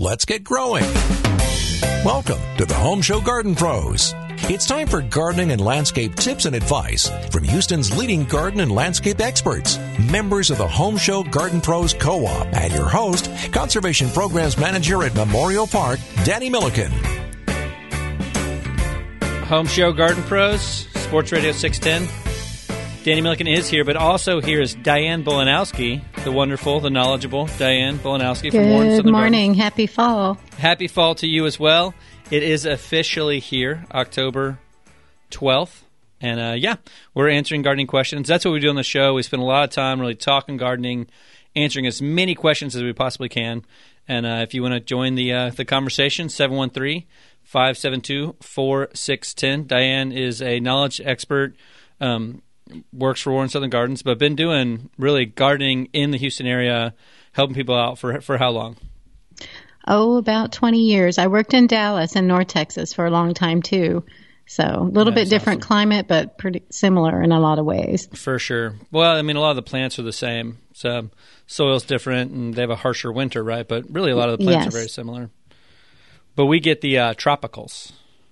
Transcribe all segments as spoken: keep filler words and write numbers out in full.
let's get growing. Welcome to the Home Show Garden Pros. It's time for gardening and landscape tips and advice from Houston's leading garden and landscape experts, members of the Home Show Garden Pros Co-op, and your host, Conservation Programs Manager at Memorial Park, Danny Milliken. Home Show Garden Pros, Sports Radio six ten. Danny Milliken is here, but also here is Diane Bolanowski, the wonderful, the knowledgeable Diane Bolanowski from Warren Southern Good morning. Gardens. Happy fall. Happy fall to you as well. It is officially here, October twelfth. And, uh, yeah, we're answering gardening questions. That's what we do on the show. We spend a lot of time really talking gardening, answering as many questions as we possibly can. And uh, if you want to join the uh, the conversation, seven one three, five seven two, four six one zero. Diane is a knowledge expert, um, works for Warren Southern Gardens, but been doing really gardening in the Houston area, helping people out for for how long? Oh, about twenty years. I worked in Dallas and North Texas for a long time, too. So a little That's bit different awesome. climate, but pretty similar in a lot of ways. For sure. Well, I mean, a lot of the plants are the same. So soil's different, and they have a harsher winter, right? But really, a lot of the plants Yes. are very similar. But we get the uh, tropicals.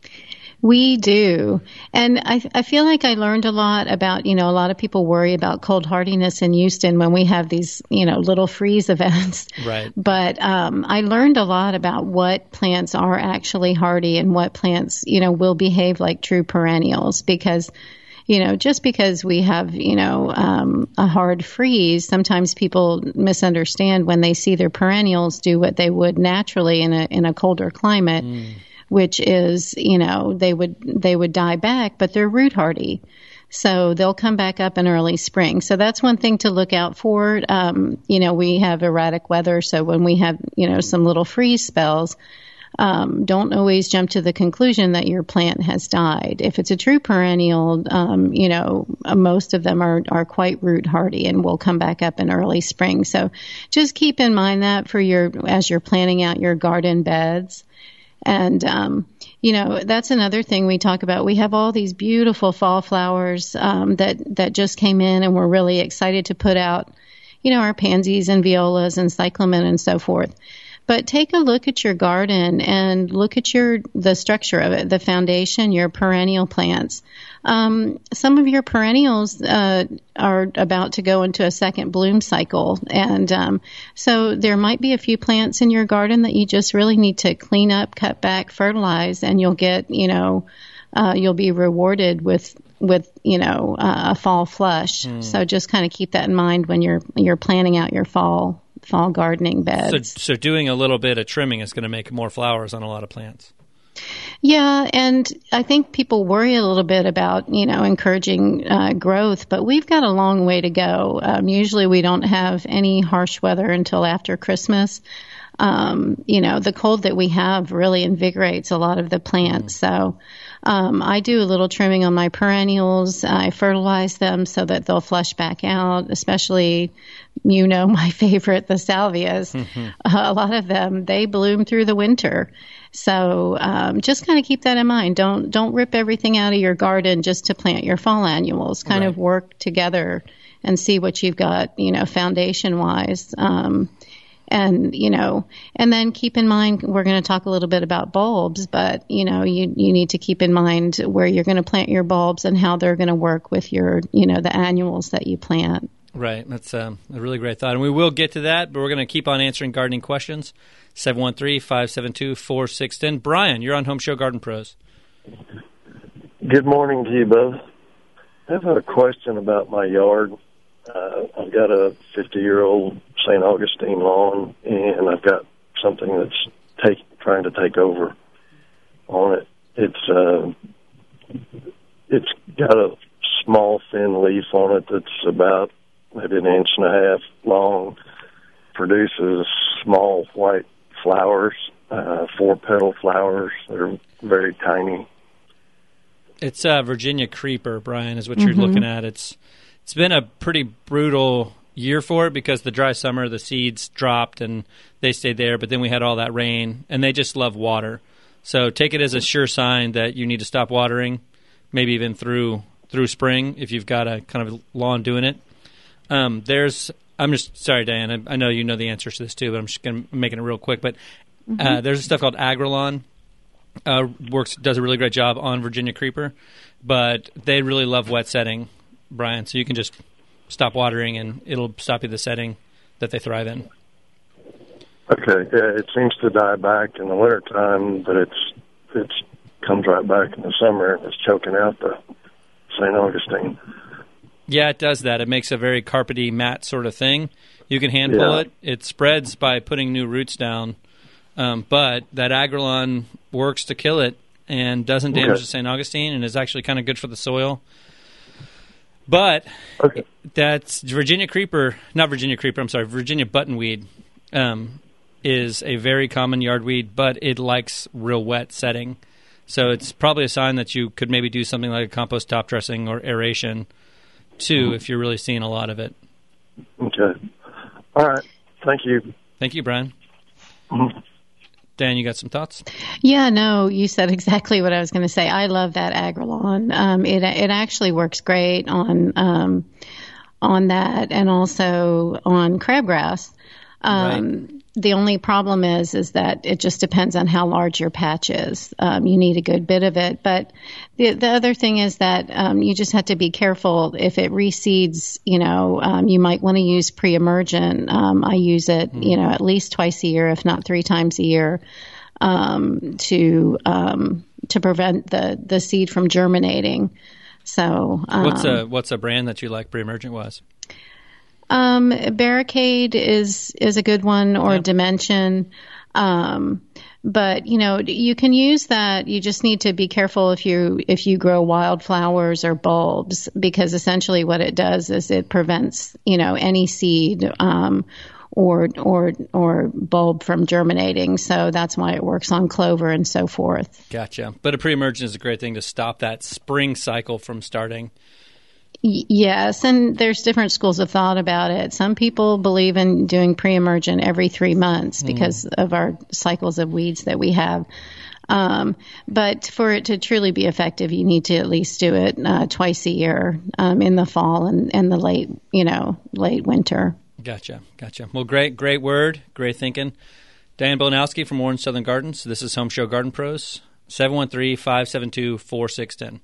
We do. And I, I feel like I learned a lot about, you know, a lot of people worry about cold hardiness in Houston when we have these, you know, little freeze events. Right. But um, I learned a lot about what plants are actually hardy and what plants, you know, will behave like true perennials because, you know, just because we have, you know, um, a hard freeze, sometimes people misunderstand when they see their perennials do what they would naturally in a in a colder climate. Mm. Which is, you know, they would they would die back, but they're root hardy. So they'll come back up in early spring. So that's one thing to look out for. Um, you know, we have erratic weather. So when we have, you know, some little freeze spells, um, don't always jump to the conclusion that your plant has died. If it's a true perennial, um, you know, most of them are, are quite root hardy and will come back up in early spring. So just keep in mind that for your as you're planning out your garden beds. And, um, you know, that's another thing we talk about. We have all these beautiful fall flowers um, that, that just came in, and we're really excited to put out, you know, our pansies and violas and cyclamen and so forth. But take a look at your garden and look at your the structure of it, the foundation, your perennial plants. Um, some of your perennials uh, are about to go into a second bloom cycle. And um, so there might be a few plants in your garden that you just really need to clean up, cut back, fertilize, and you'll get, you know, uh, you'll be rewarded with, with you know, uh, a fall flush. Mm. So just kind of keep that in mind when you're you're planning out your fall fall gardening beds. So, so doing a little bit of trimming is going to make more flowers on a lot of plants. Yeah, and I think people worry a little bit about, you know, encouraging uh, growth, but we've got a long way to go. Um, usually we don't have any harsh weather until after Christmas. Um, you know, the cold that we have really invigorates a lot of the plants. Mm. So um, I do a little trimming on my perennials. I fertilize them so that they'll flush back out, especially, you know, my favorite, the salvias. Mm-hmm. Uh, a lot of them, they bloom through the winter. So um, just kind of keep that in mind. Don't don't rip everything out of your garden just to plant your fall annuals. Kind right. of work together and see what you've got, you know, foundation-wise. Um And, you know, and then keep in mind, we're going to talk a little bit about bulbs, but, you know, you, you need to keep in mind where you're going to plant your bulbs and how they're going to work with your, you know, the annuals that you plant. Right. That's um, a really great thought. And we will get to that, but we're going to keep on answering gardening questions. seven one three, five seven two, four six one zero. Brian, you're on Home Show Garden Pros. Good morning to you both. I have a question about my yard. Uh, I've got a fifty-year-old Saint Augustine lawn, and I've got something that's take, trying to take over on it. It's uh, it's got a small, thin leaf on it that's about maybe an inch and a half long, produces small white flowers, uh, four-petal flowers. They're very tiny. It's uh, Virginia creeper, Brian, is what Mm-hmm. you're looking at. It's It's been a pretty brutal year for it because the dry summer, the seeds dropped and they stayed there, but then we had all that rain, and they just love water. So take it as a sure sign that you need to stop watering, maybe even through through spring if you've got a kind of lawn doing it. Um, there's, I'm just, sorry, Diane, I, I know you know the answers to this too, but I'm just gonna, making it real quick. But Mm-hmm. Uh, there's stuff called Agrelon. Uh, works does a really great job on Virginia creeper, but they really love wet setting, Brian. So you can just stop watering and it'll stop you the setting that they thrive in. Okay, yeah, it seems to die back in the wintertime, but it's it's comes right back in the summer and it's choking out the Saint Augustine. Yeah, it does that. It makes a very carpety, matte sort of thing. You can hand pull Yeah. it. It spreads by putting new roots down. Um, but that Agrelon works to kill it and doesn't damage Okay. the Saint Augustine and is actually kind of good for the soil. But Okay. that's Virginia creeper, not Virginia creeper, I'm sorry, Virginia buttonweed um, is a very common yardweed, but it likes real wet setting. So it's probably a sign that you could maybe do something like a compost top dressing or aeration too, if you're really seeing a lot of it. Okay. All right. Thank you. Thank you, Brian. Mhm. Dan, you got some thoughts? Yeah, no, you said exactly what I was going to say. I love that Agrelon. Um, it it actually works great on um, on that and also on crabgrass. Um, Right. The only problem is is that it just depends on how large your patch is. Um, you need a good bit of it, but the the other thing is that um, you just have to be careful if it reseeds. You know, um, you might want to use pre-emergent. Um, I use it, mm. you know, at least twice a year, if not three times a year, um, to um, to prevent the the seed from germinating. So, um, What's a what's a brand that you like pre-emergent wise? Um, Barricade is is a good one, or Yep. Dimension. Um, but you know, you can use that. You just need to be careful if you if you grow wildflowers or bulbs, because essentially what it does is it prevents, you know, any seed um, or or or bulb from germinating. So that's why it works on clover and so forth. Gotcha. But a pre-emergent is a great thing to stop that spring cycle from starting. Yes, and there's different schools of thought about it. Some people believe in doing pre-emergent every three months because mm. of our cycles of weeds that we have. Um, but for it to truly be effective, you need to at least do it uh, twice a year um, in the fall and, and the late, you know, late winter. Gotcha, gotcha. Well, great, great word, great thinking. Diane Bolanowski from Orange Southern Gardens. This is Home Show Garden Pros, seven one three, five seven two, four six one zero.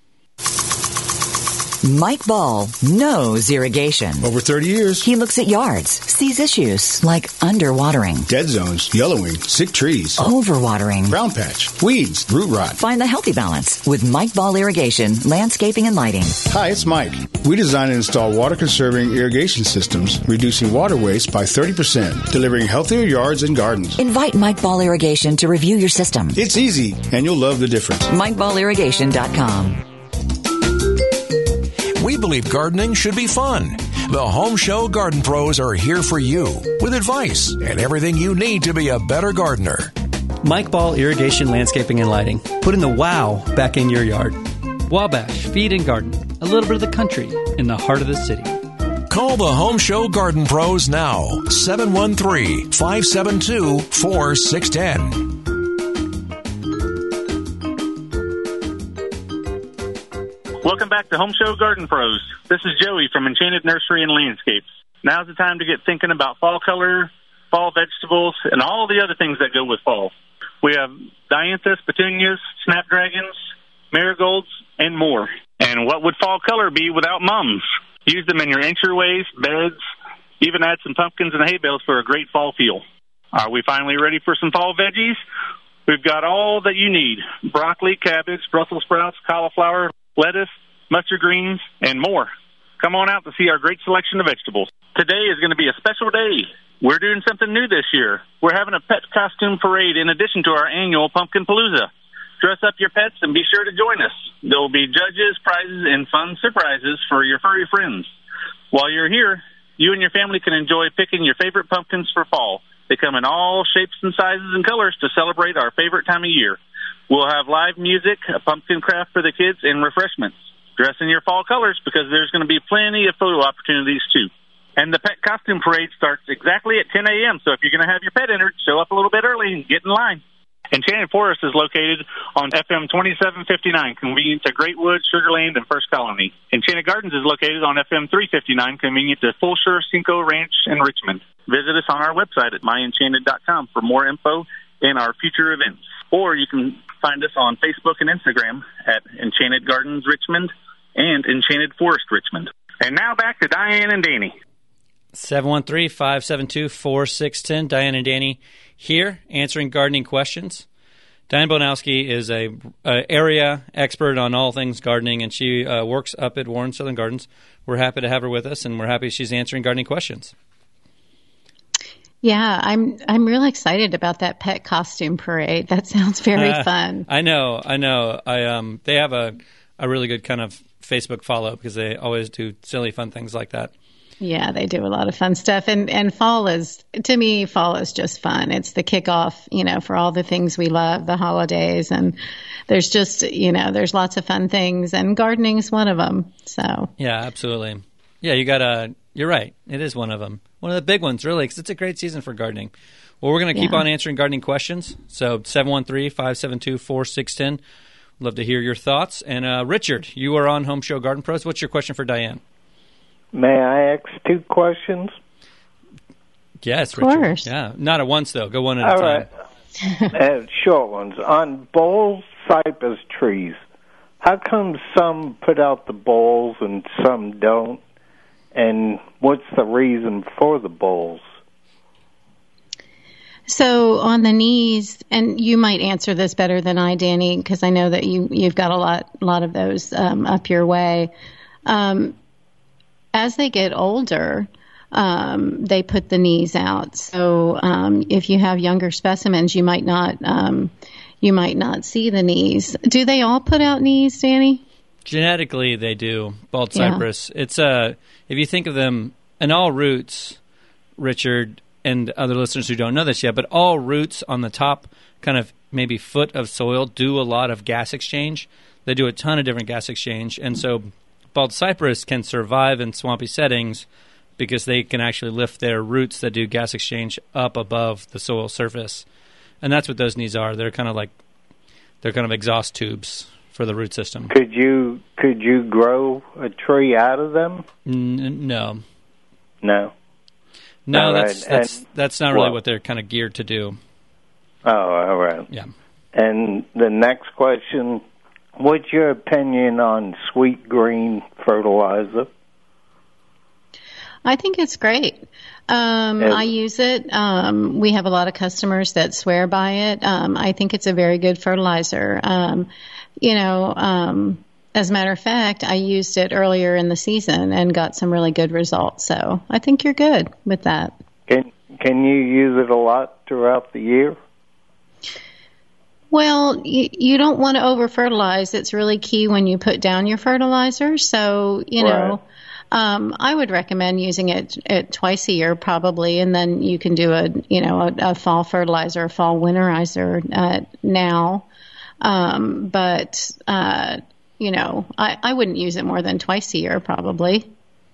Mike Ball knows irrigation. Over thirty years. He looks at yards, sees issues like underwatering, dead zones, yellowing, sick trees, overwatering, brown patch, weeds, root rot. Find the healthy balance with Mike Ball Irrigation, Landscaping and Lighting. Hi, it's Mike. We design and install water-conserving irrigation systems, reducing water waste by thirty percent, delivering healthier yards and gardens. Invite Mike Ball Irrigation to review your system. It's easy, and you'll love the difference. Mike Ball Irrigation dot com. We believe gardening should be fun. The Home Show Garden Pros are here for you with advice and everything you need to be a better gardener. Mike Ball Irrigation, Landscaping and Lighting. Putting the wow back in your yard. Wabash Feed and Garden. A little bit of the country in the heart of the city. Call the Home Show Garden Pros now. seven one three, five seven two, four six one zero. Welcome back to Home Show Garden Pros. This is Joey from Enchanted Nursery and Landscapes. Now's the time to get thinking about fall color, fall vegetables, and all the other things that go with fall. We have dianthus, petunias, snapdragons, marigolds, and more. And what would fall color be without mums? Use them in your entryways, beds, even add some pumpkins and hay bales for a great fall feel. Are we finally ready for some fall veggies? We've got all that you need: broccoli, cabbage, Brussels sprouts, cauliflower, lettuce, mustard greens, and more. Come on out to see our great selection of vegetables. Today is going to be a special day. We're doing something new this year. We're having a pet costume parade in addition to our annual Pumpkin Palooza. Dress up your pets and be sure to join us. There will be judges, prizes, and fun surprises for your furry friends. While you're here, you and your family can enjoy picking your favorite pumpkins for fall. They come in all shapes and sizes and colors to celebrate our favorite time of year. We'll have live music, a pumpkin craft for the kids, and refreshments. Dress in your fall colors because there's going to be plenty of photo opportunities, too. And the pet costume parade starts exactly at ten a.m., so if you're going to have your pet entered, show up a little bit early and get in line. Enchanted Forest is located on F M twenty-seven fifty-nine, convenient to Greatwood, Sugar Land, and First Colony. Enchanted Gardens is located on F M three fifty-nine, convenient to Fulshire, Cinco Ranch, and Richmond. Visit us on our website at my enchanted dot com for more info in our future events. Or you can find us on Facebook and Instagram at Enchanted Gardens Richmond and Enchanted Forest Richmond. And now back to Diane and Danny. seven one three, five seven two, four six one zero. Diane and Danny here answering gardening questions. Diane Bonowski is a, a area expert on all things gardening, and she uh, works up at Warren Southern Gardens. We're happy to have her with us, and we're happy she's answering gardening questions. Yeah, I'm I'm really excited about that pet costume parade. That sounds very uh, fun. I know, I know. I um, they have a a really good kind of Facebook follow because they always do silly, fun things like that. Yeah, they do a lot of fun stuff. And, and fall is, to me, fall is just fun. It's the kickoff, you know, for all the things we love, the holidays. And there's just, you know, there's lots of fun things. And gardening's one of them. So yeah, absolutely. Yeah, you got to, you're right. It is one of them. One of the big ones, really, because it's a great season for gardening. Well, we're going to keep yeah. on answering gardening questions. So seven one three, five seven two, four six one zero. Love to hear your thoughts. And uh, Richard, you are on Home Show Garden Pros. What's your question for Diane? May I ask two questions? Yes, of Richard. Course. Yeah, not at once though. Go one at All a time. Right. uh, short ones. On bowl cypress trees, how come some put out the bowls and some don't? And what's the reason for the bowls? So on the knees, and you might answer this better than I, Danny, because I know that you you've got a lot lot of those um, up your way. Um, As they get older, um, they put the knees out. So um, if you have younger specimens, you might not um, you might not see the knees. Do they all put out knees, Danny? Genetically, they do. Bald cypress. Yeah. It's a. If you think of them, and all roots, Richard, and other listeners who don't know this yet, but all roots on the top, kind of maybe foot of soil, do a lot of gas exchange. They do a ton of different gas exchange, and so bald cypress can survive in swampy settings because they can actually lift their roots that do gas exchange up above the soil surface. And that's what those knees are. They're kind of like, they're kind of exhaust tubes for the root system. Could you could you grow a tree out of them? N- no. No? No, all that's right. that's and, that's not really well, what they're kind of geared to do. Oh, all right. Yeah. And the next question, what's your opinion on sweet green fertilizer? I think it's great. Um, and, I use it. Um, we have a lot of customers that swear by it. Um, I think it's a very good fertilizer. Um, you know, um, as a matter of fact, I used it earlier in the season and got some really good results. So I think you're good with that. Can Can you use it a lot throughout the year? Well, you, you don't want to over-fertilize. It's really key when you put down your fertilizer. So, you know, right. um, I would recommend using it, it twice a year probably, and then you can do a, you know, a, a fall fertilizer, a fall winterizer uh, now. Um, but, uh, you know, I, I wouldn't use it more than twice a year probably.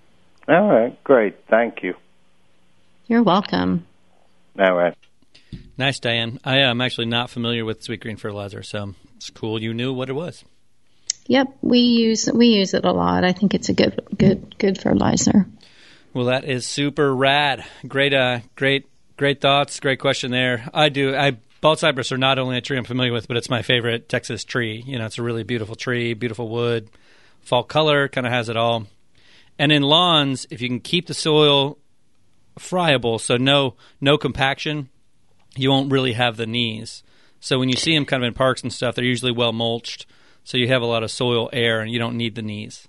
All right, great. Thank you. You're welcome. All right. Nice, Diane. I am actually not familiar with sweet green fertilizer, so it's cool you knew what it was. Yep, we use we use it a lot. I think it's a good good good fertilizer. Well, that is super rad. Great, uh, great, great thoughts. Great question there. I do. I bald cypress are not only a tree I'm familiar with, but it's my favorite Texas tree. You know, it's a really beautiful tree, beautiful wood, fall color, kind of has it all. And in lawns, if you can keep the soil friable, so no no compaction, you won't really have the knees. So when you see them kind of in parks and stuff, they're usually well mulched, so you have a lot of soil air, and you don't need the knees.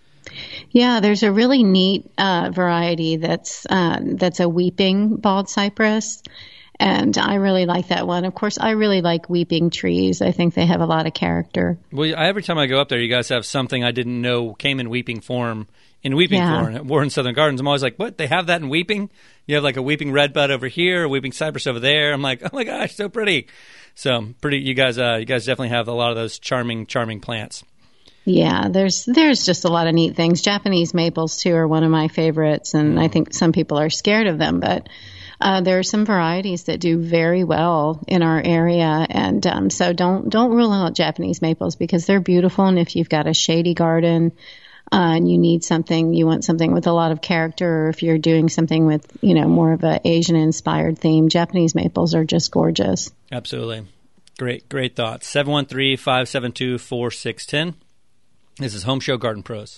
Yeah, there's a really neat uh, variety that's uh, that's a weeping bald cypress, and I really like that one. Of course, I really like weeping trees. I think they have a lot of character. Well, every time I go up there, you guys have something I didn't know came in weeping form. In weeping yeah. form at Warren Southern Gardens, I'm always like, what? They have that in weeping? You have like a weeping redbud over here, a weeping cypress over there. I'm like, oh my gosh, so pretty. So pretty. You guys, uh, you guys definitely have a lot of those charming, charming plants. Yeah, there's there's just a lot of neat things. Japanese maples too are one of my favorites, and I think some people are scared of them, but uh, there are some varieties that do very well in our area, and um, so don't don't rule out Japanese maples because they're beautiful. And if you've got a shady garden, Uh, and you need something, you want something with a lot of character, or if you're doing something with, you know, more of a Asian-inspired theme, Japanese maples are just gorgeous. Absolutely. Great, great thoughts. seven one three, five seven two, four six one zero. This is Home Show Garden Pros.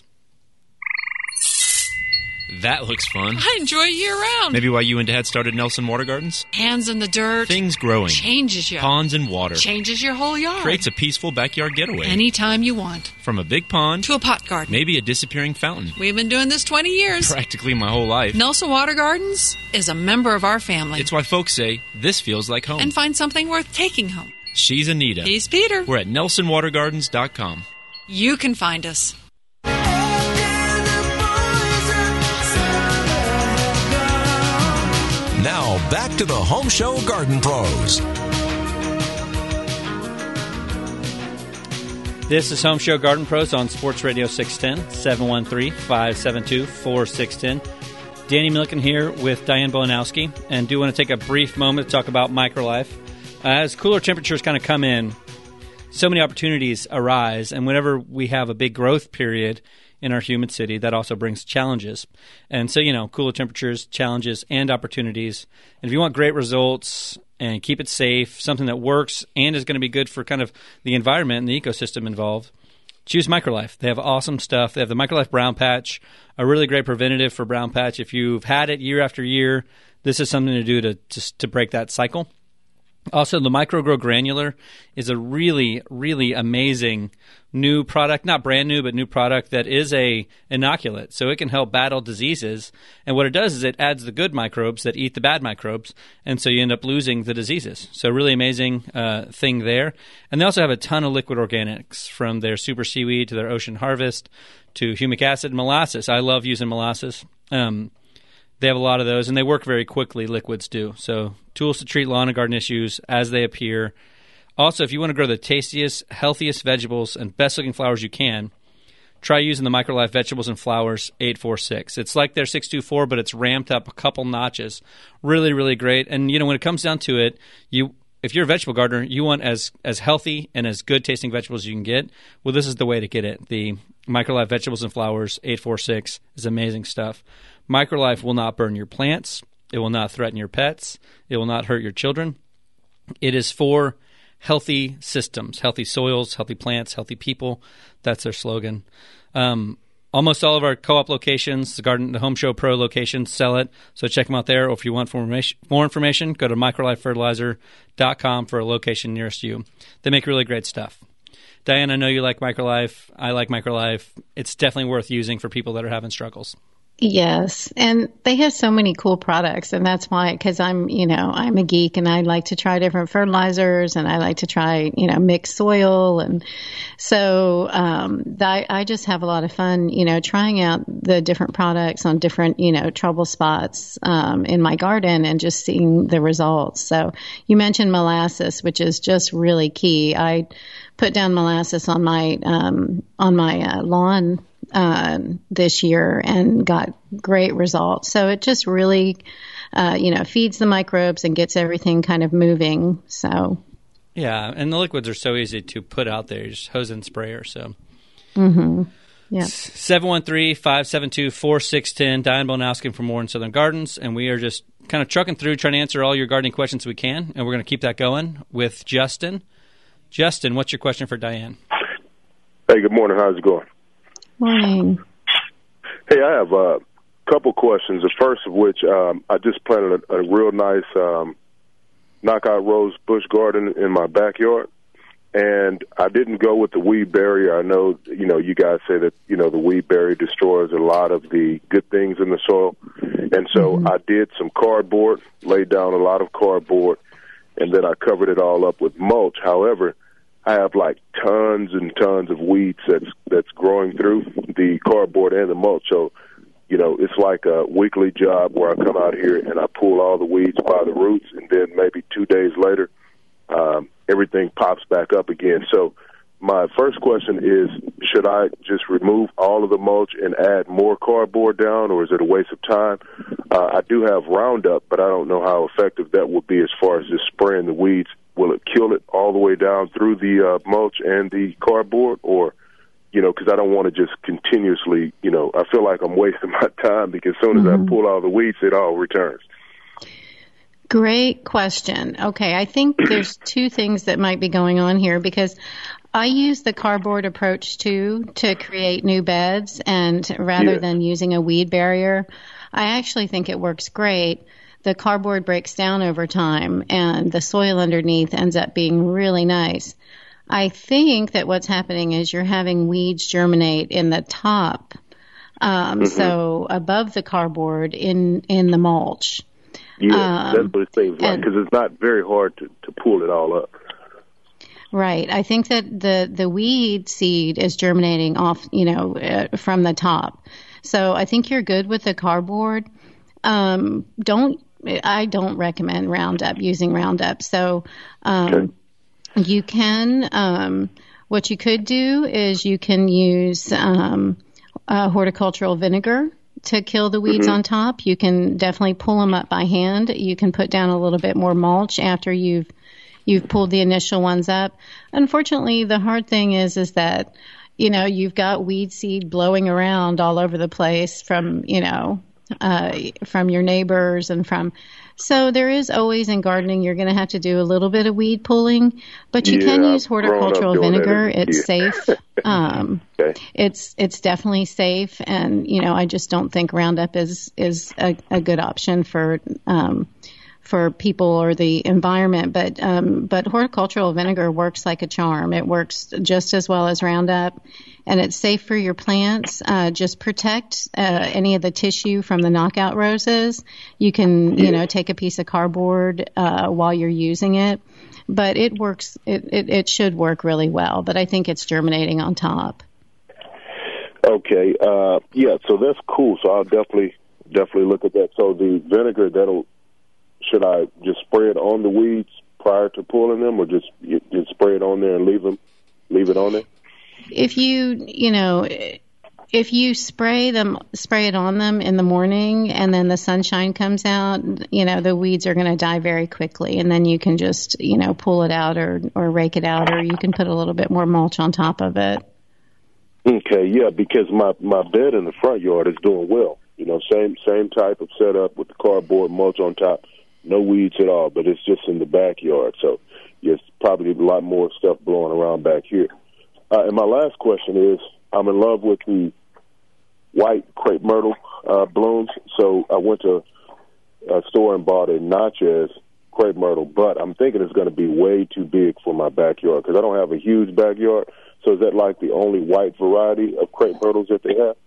That looks fun. I enjoy it year-round. Maybe why you and Dad started Nelson Water Gardens? Hands in the dirt. Things growing. Changes you. Ponds and water. Changes your whole yard. Creates a peaceful backyard getaway. Anytime you want. From a big pond. To a pot garden. Maybe a disappearing fountain. We've been doing this twenty years. Practically my whole life. Nelson Water Gardens is a member of our family. It's why folks say, this feels like home. And find something worth taking home. She's Anita. He's Peter. We're at nelson water gardens dot com. You can find us. Now, back to the Home Show Garden Pros. This is Home Show Garden Pros on Sports Radio six ten, seven one three, five seven two, four six one zero. Danny Milliken here with Diane Bolanowski, and do want to take a brief moment to talk about MicroLife. Uh, as cooler temperatures kind of come in, so many opportunities arise, and whenever we have a big growth period in our humid city, that also brings challenges. And so, you know, cooler temperatures, challenges, and opportunities. And if you want great results and keep it safe, something that works and is going to be good for kind of the environment and the ecosystem involved, choose MicroLife. They have awesome stuff. They have the MicroLife Brown Patch, a really great preventative for brown patch. If you've had it year after year, this is something to do to to, to break that cycle. Also, the MicroGrow Granular is a really, really amazing new product, not brand new, but new product that is a inoculant. So it can help battle diseases. And what it does is it adds the good microbes that eat the bad microbes. And so you end up losing the diseases. So really amazing uh, thing there. And they also have a ton of liquid organics, from their super seaweed to their ocean harvest to humic acid and molasses. I love using molasses. Um, They have a lot of those, and they work very quickly, liquids do. So tools to treat lawn and garden issues as they appear. Also, if you want to grow the tastiest, healthiest vegetables and best-looking flowers you can, try using the MicroLife Vegetables and Flowers eight four six. It's like their six two four, but it's ramped up a couple notches. Really, really great. And, you know, when it comes down to it, you if you're a vegetable gardener, you want as, as healthy and as good-tasting vegetables as you can get. Well, this is the way to get it. The MicroLife Vegetables and Flowers eight four six is amazing stuff. MicroLife will not burn your plants. It will not threaten your pets. It will not hurt your children. It is for healthy systems, healthy soils, healthy plants, healthy people. That's their slogan. Um, almost all of our co-op locations, the Garden, the Home Show Pro locations, sell it. So check them out there. Or if you want more information, more information go to micro life fertilizer dot com for a location nearest you. They make really great stuff. Diane, I know you like MicroLife. I like MicroLife. It's definitely worth using for people that are having struggles. Yes, and they have so many cool products, and that's why, because I'm, you know, I'm a geek, and I like to try different fertilizers, and I like to try, you know, mixed soil, and so um, I, I just have a lot of fun, you know, trying out the different products on different, you know, trouble spots um, in my garden, and just seeing the results. So you mentioned molasses, which is just really key. I put down molasses on my um, on my uh, lawn Uh, this year and got great results. So it just really, uh, you know, feeds the microbes and gets everything kind of moving. So, yeah, and the liquids are so easy to put out there. You just hose and sprayer. So, mm-hmm. Yeah. seven one three, five seven two, four six one zero. Diane Bolanowski for More in Southern Gardens, and we are just kind of trucking through, trying to answer all your gardening questions we can, and we're going to keep that going with Justin. Justin, what's your question for Diane? Hey, good morning. How's it going? Morning. Hey, I have a couple questions. The first of which, um, I just planted a, a real nice um, knockout rose bush garden in my backyard, and I didn't go with the weed barrier. I know, you know, you guys say that, you know, the weed barrier destroys a lot of the good things in the soil, and so mm-hmm. I did some cardboard, laid down a lot of cardboard, and then I covered it all up with mulch. However, I have like tons and tons of weeds that's that's growing through the cardboard and the mulch. So, you know, it's like a weekly job where I come out here and I pull all the weeds by the roots, and then maybe two days later, um, everything pops back up again. So my first question is, should I just remove all of the mulch and add more cardboard down, or is it a waste of time? Uh, I do have Roundup, but I don't know how effective that would be as far as just spraying the weeds. Will it kill it all the way down through the uh, mulch and the cardboard, or, you know, because I don't want to just continuously, you know, I feel like I'm wasting my time, because as soon as mm-hmm. I pull all the weeds, it all returns. Great question. Okay, I think there's two things that might be going on here because I use the cardboard approach too to create new beds, and rather Yes. than using a weed barrier, I actually think it works great. The cardboard breaks down over time, and the soil underneath ends up being really nice. I think that what's happening is you're having weeds germinate in the top, um, Mhm. so above the cardboard in, in the mulch. Yeah, Um, that's what it seems like, and- because it's not very hard to, to pull it all up. Right. I think that the, the weed seed is germinating off, you know, uh, from the top. So I think you're good with the cardboard. Um, don't, I don't recommend Roundup, using Roundup. So, um, you can, um, what you could do is you can use, um, uh, horticultural vinegar to kill the weeds Mhm. on top. You can definitely pull them up by hand. You can put down a little bit more mulch after you've you've pulled the initial ones up. Unfortunately, the hard thing is is that, you know, you've got weed seed blowing around all over the place from, you know, uh, from your neighbors and from. So there is always in gardening, you're going to have to do a little bit of weed pulling, but you Yeah, can use I've grown up horticultural doing that vinegar. as a It's kid. safe. Um, Okay. it's it's definitely safe, and you know I just don't think Roundup is is a, a good option for um, for people or the environment. But um, but horticultural vinegar works like a charm. It works just as well as Roundup, and it's safe for your plants. Uh, just protect uh, any of the tissue from the knockout roses. You can you know take a piece of cardboard uh, while you're using it. But it works. It, it it should work really well. But I think it's germinating on top. Okay, uh, yeah, so that's cool. So I'll definitely definitely look at that. So the vinegar, that'll should I just spray it on the weeds prior to pulling them, or just you, just spray it on there and leave them leave it on there? If you you know if you spray them spray it on them in the morning and then the sunshine comes out, you know the weeds are going to die very quickly, and then you can just you know pull it out or or rake it out, or you can put a little bit more mulch on top of it. Okay, yeah, because my my bed in the front yard is doing well. You know, same same type of setup with the cardboard mulch on top, no weeds at all. But it's just in the backyard, so there's probably a lot more stuff blowing around back here. Uh, and my last question is, I'm in love with the white crepe myrtle uh, blooms. So I went to a store and bought a Natchez crepe myrtle, but I'm thinking it's going to be way too big for my backyard because I don't have a huge backyard. So is that like the only white variety of crepe myrtles that they have?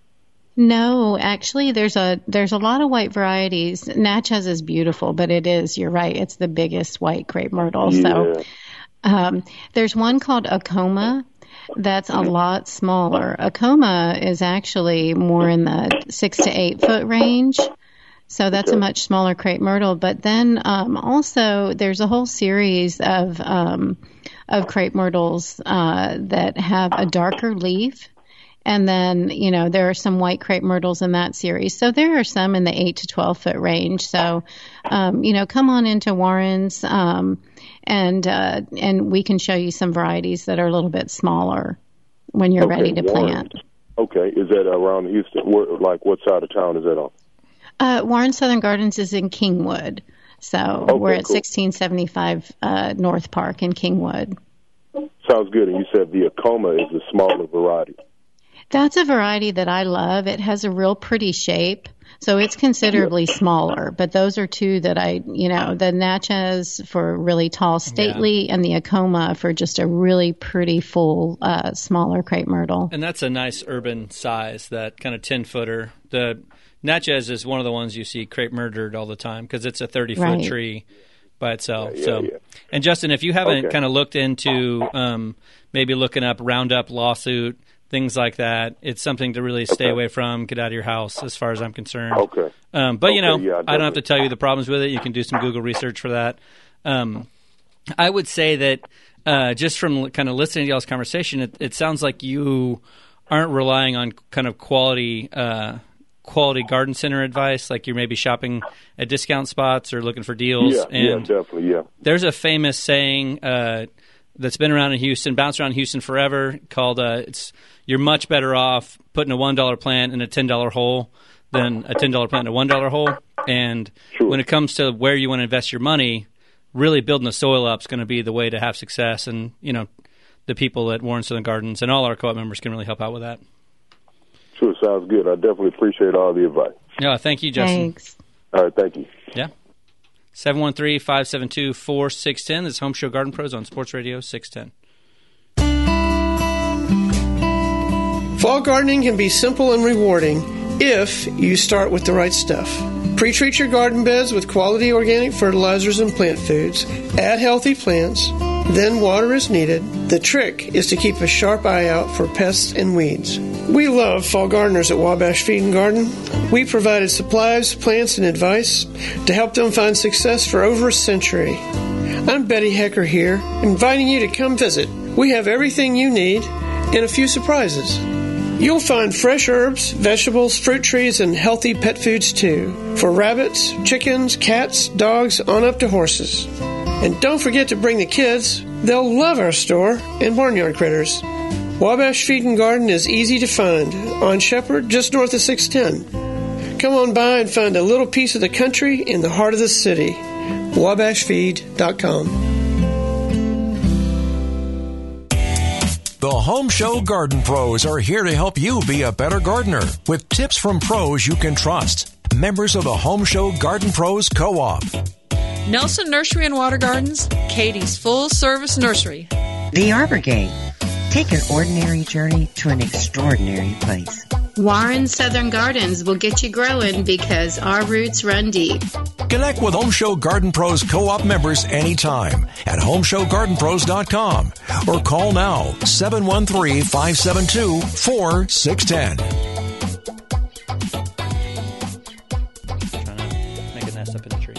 No, actually, there's a there's a lot of white varieties. Natchez is beautiful, but it is, you're right, it's the biggest white crepe myrtle. Yeah. So um, there's one called Acoma that's a lot smaller. Acoma is actually more in the six to eight foot range. So that's a much smaller crepe myrtle. But then um, also there's a whole series of um, of crepe myrtles uh, that have a darker leaf. And then, you know, there are some white crepe myrtles in that series. So there are some in the eight to twelve foot range. So, um, you know, come on into Warren's um, and uh, and we can show you some varieties that are a little bit smaller when you're Okay, ready to Warren. plant. Okay, is that around Houston? Where, like what side of town is that on? Uh, Warren Southern Gardens is in Kingwood. So Okay, we're at cool. sixteen seventy-five uh, North Park in Kingwood. Sounds good. And you said the Acoma is the smaller variety. That's a variety that I love. It has a real pretty shape, so it's considerably smaller. But those are two that I, you know, the Natchez for really tall, stately, and the Acoma for just a really pretty, full, uh, smaller crepe myrtle. And that's a nice urban size, that kind of ten-footer. The Natchez is one of the ones you see crepe murdered all the time because it's a thirty-foot Right. tree by itself. Yeah, so, yeah. And Justin, if you haven't Okay. kind of looked into um, maybe looking up Roundup lawsuit, things like that, it's something to really stay Okay. away from, get out of your house as far as I'm concerned. Okay. Um, but, you know, Okay, yeah, I don't have to definitely. tell you the problems with it. You can do some Google research for that. Um, I would say that uh, just from kind of listening to y'all's conversation, it, it sounds like you aren't relying on kind of quality uh, quality garden center advice, like you're maybe shopping at discount spots or looking for deals. Yeah, yeah, and definitely, yeah. there's a famous saying uh, that's been around in Houston, bounced around Houston forever, called uh, "It's you're much better off putting a one dollar plant in a ten dollar hole than a ten dollar plant in a one dollar hole. And sure. when it comes to where you want to invest your money, really building the soil up is going to be the way to have success. And, you know, the people at Warren Southern Gardens and all our co-op members can really help out with that. Sure, sounds good. I definitely appreciate all the advice. Yeah, thank you, Justin. Thanks. All right, thank you. Yeah. seven one three, five seven two, four six one zero. This is Home Show Garden Pros on Sports Radio six ten. Fall gardening can be simple and rewarding if you start with the right stuff. Pre-treat your garden beds with quality organic fertilizers and plant foods. Add healthy plants. Then water is needed. The trick is to keep a sharp eye out for pests and weeds. We love fall gardeners at Wabash Feed and Garden. We provided supplies, plants, and advice to help them find success for over a century. I'm Betty Hecker here, inviting you to come visit. We have everything you need and a few surprises. You'll find fresh herbs, vegetables, fruit trees, and healthy pet foods too, for rabbits, chickens, cats, dogs, on up to horses. And don't forget to bring the kids. They'll love our store and barnyard critters. Wabash Feed and Garden is easy to find on Shepherd, just north of six ten. Come on by and find a little piece of the country in the heart of the city. wabash feed dot com. The Home Show Garden Pros are here to help you be a better gardener with tips from pros you can trust. Members of the Home Show Garden Pros Co-op. Nelson Nursery and Water Gardens, Katie's full-service nursery. The Arbor Gate. Take an ordinary journey to an extraordinary place. Warren Southern Gardens will get you growing because our roots run deep. Connect with Home Show Garden Pros Co-op members anytime at home show garden pros dot com or call now seven one three, five seven two, four six one zero. Trying to make a nest up in the tree.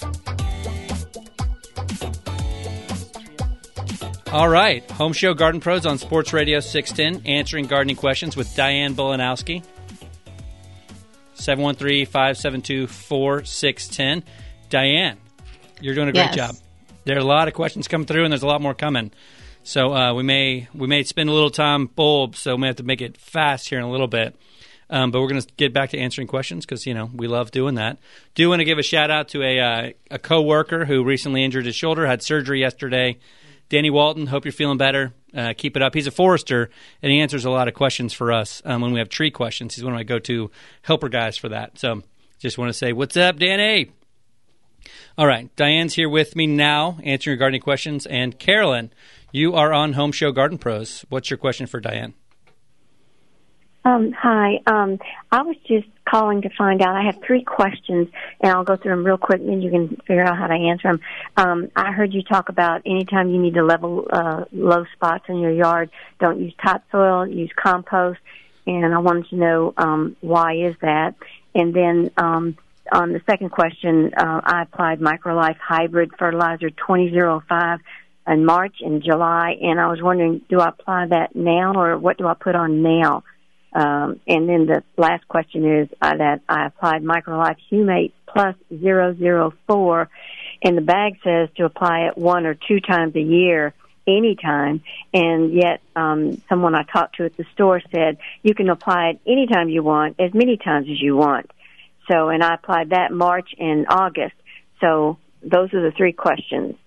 All right, Home Show Garden Pros on Sports Radio six ten, answering gardening questions with Diane Bolanowski. seven one three, five seven two, four six one zero. Diane, you're doing a great Yes. job. There are a lot of questions coming through, and there's a lot more coming. So uh, we may we may spend a little time bulb, so we may have to make it fast here in a little bit. Um, but we're going to get back to answering questions because, you know, we love doing that. Do want to give a shout-out to a, uh, a coworker who recently injured his shoulder, had surgery yesterday. Danny Walton, hope you're feeling better. Uh, keep it up. He's a forester, and he answers a lot of questions for us um, when we have tree questions. He's one of my go-to helper guys for that. So just want to say, what's up, Danny? All right, Diane's here with me now, answering your gardening questions. And Carolyn, you are on Home Show Garden Pros. What's your question for Diane? Um, hi. Um, I was just calling to find out. I have three questions, and I'll go through them real quick, and then you can figure out how to answer them. Um, I heard you talk about anytime you need to level uh, low spots in your yard, don't use topsoil, use compost, and I wanted to know um, why is that. And then um, on the second question, uh, I applied MicroLife Hybrid Fertilizer twenty oh five in March and July, and I was wondering, do I apply that now, or what do I put on now? Um, and then the last question is uh, that I applied MicroLife Humate Plus zero zero four, and the bag says to apply it one or two times a year, anytime, and yet um, someone I talked to at the store said you can apply it anytime you want, as many times as you want. So, and I applied that March and August. So those are the three questions.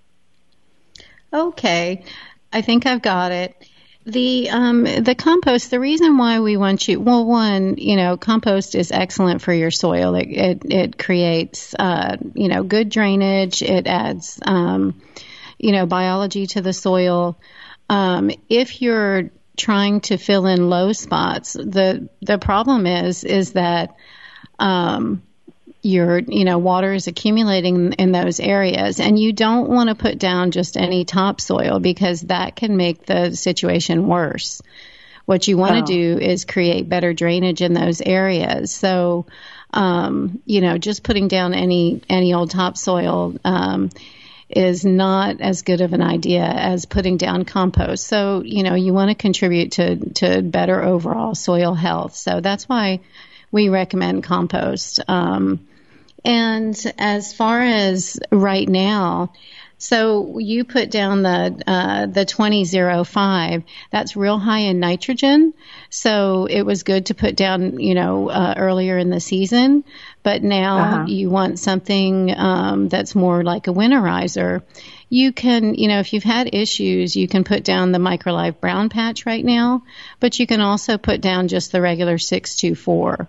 Okay, I think I've got it. The um, the compost, the reason why we want you, well, one, you know, compost is excellent for your soil. It it, it creates, uh, you know, good drainage. It adds, um, you know, biology to the soil. Um, if you're trying to fill in low spots, the the problem is is that um, your, you know, water is accumulating in those areas, and you don't want to put down just any topsoil because that can make the situation worse. What you want to Oh. do is create better drainage in those areas. So, um, you know, just putting down any any old topsoil um, is not as good of an idea as putting down compost. So, you know, you want to contribute to to better overall soil health. So that's why we recommend compost. Um, and as far as right now, So you put down the uh, the twenty oh five. That's real high in nitrogen. So it was good to put down, you know, uh, earlier in the season. But now uh-huh. you want something um, that's more like a winterizer. You can, you know, if you've had issues, you can put down the Microlife Brown Patch right now. But you can also put down just the regular six two four.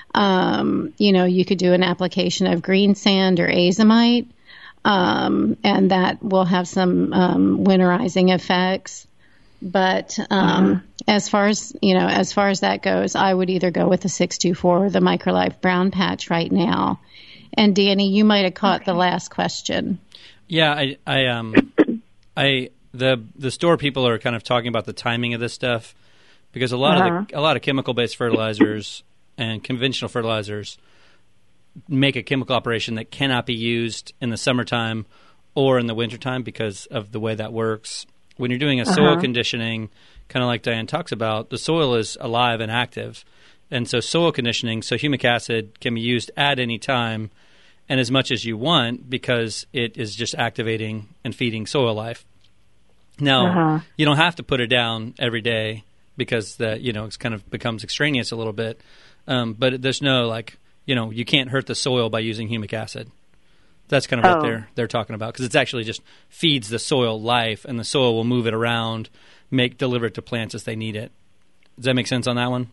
Um, you know, you could do an application of green sand or azomite. Um, and that will have some um, winterizing effects. But um, uh-huh. as far as you know, as far as that goes, I would either go with the six two four or the Microlife Brown Patch right now. And Danny, you might have caught okay. the last question. Yeah, I, I, um, I, the the store people are kind of talking about the timing of this stuff because a lot uh-huh. of the, a lot of chemical based fertilizers and conventional fertilizers make a chemical operation that cannot be used in the summertime or in the wintertime because of the way that works. When you're doing a uh-huh. soil conditioning, kind of like Diane talks about, the soil is alive and active. And so soil conditioning, so humic acid can be used at any time and as much as you want because it is just activating and feeding soil life. Now, uh-huh. you don't have to put it down every day because the, you know, it kind of becomes extraneous a little bit. Um, but there's no like, you know, you can't hurt the soil by using humic acid. That's kind of what oh. they're they're talking about because it's actually just feeds the soil life, and the soil will move it around, make deliver it to plants as they need it. Does that make sense on that one?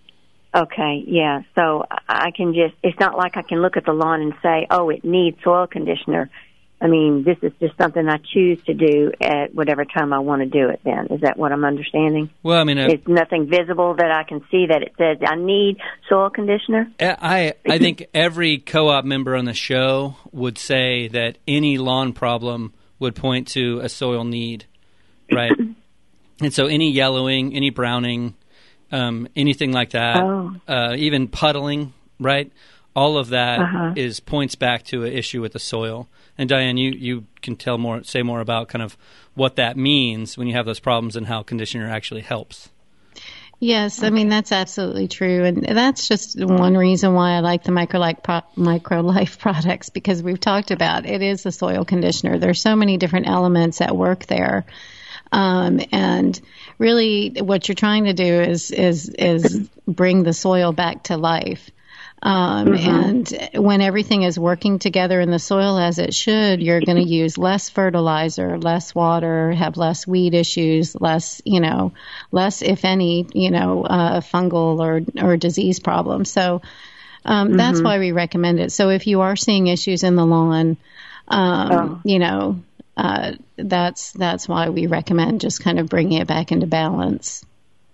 Okay, yeah. So I can just, it's not like I can look at the lawn and say, oh, it needs soil conditioner. I mean, this is just something I choose to do at whatever time I want to do it then. Is that what I'm understanding? Well, I mean... Uh, it's nothing visible that I can see that it says I need soil conditioner? I, I think every co-op member on the show would say that any lawn problem would point to a soil need, right? And so any yellowing, any browning, um, anything like that, oh. uh, even puddling, right? All of that uh-huh. is points back to an issue with the soil. And Diane, you, you can tell more, say more about kind of what that means when you have those problems and how conditioner actually helps. Yes, okay. I mean, that's absolutely true. And that's just one reason why I like the Microlife, Pro- Microlife products, because we've talked about it is a soil conditioner. There's so many different elements at work there. Um, and really what you're trying to do is, is, is bring the soil back to life. Um, mm-hmm. And when everything is working together in the soil as it should, you're going to use less fertilizer, less water, have less weed issues, less, you know, less, if any, you know, uh, fungal or, or disease problems. So um, mm-hmm. that's why we recommend it. So if you are seeing issues in the lawn, um, oh. you know, uh, that's that's why we recommend just kind of bringing it back into balance.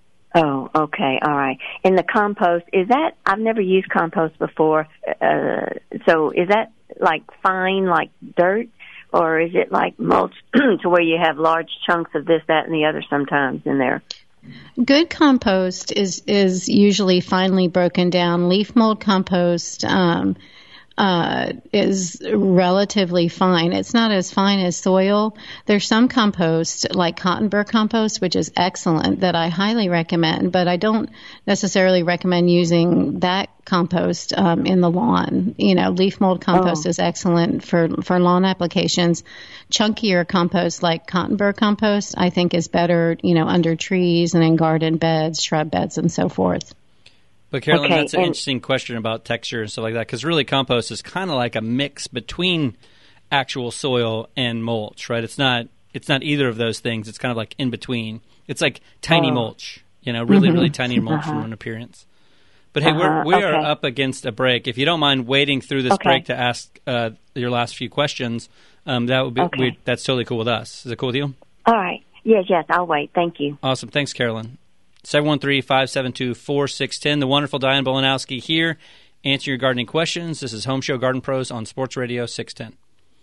Oh, okay, all right. And the compost, is that, I've never used compost before, uh, so is that like fine, like dirt, or is it like mulch to where you have large chunks of this, that, and the other sometimes in there? Good compost is, is usually finely broken down. Leaf mold compost um, uh, is relatively fine. It's not as fine as soil. There's some compost, like cotton burr compost, which is excellent, that I highly recommend, but I don't necessarily recommend using that compost um, in the lawn. You know, leaf mold compost oh. is excellent for, for lawn applications. Chunkier compost, like cotton burr compost, I think is better, you know, under trees and in garden beds, shrub beds, and so forth. But Carolyn, okay, that's an and, interesting question about texture and stuff like that, because really compost is kind of like a mix between actual soil and mulch, right? It's not it's not either of those things. It's kind of like in between. It's like tiny oh. mulch, you know, really, mm-hmm. really tiny mulch uh-huh. from an appearance. But hey, uh-huh. we're, we okay. are up against a break. If you don't mind waiting through this okay. break to ask uh, your last few questions, um, that would be okay. we, that's totally cool with us. Is it cool with you? All right. Yes, yes, I'll wait. Thank you. Awesome. Thanks, Carolyn. seven one three, five seven two, four six one zero. The wonderful Diane Bolanowski here, answering your gardening questions. This is Home Show Garden Pros on Sports Radio six ten.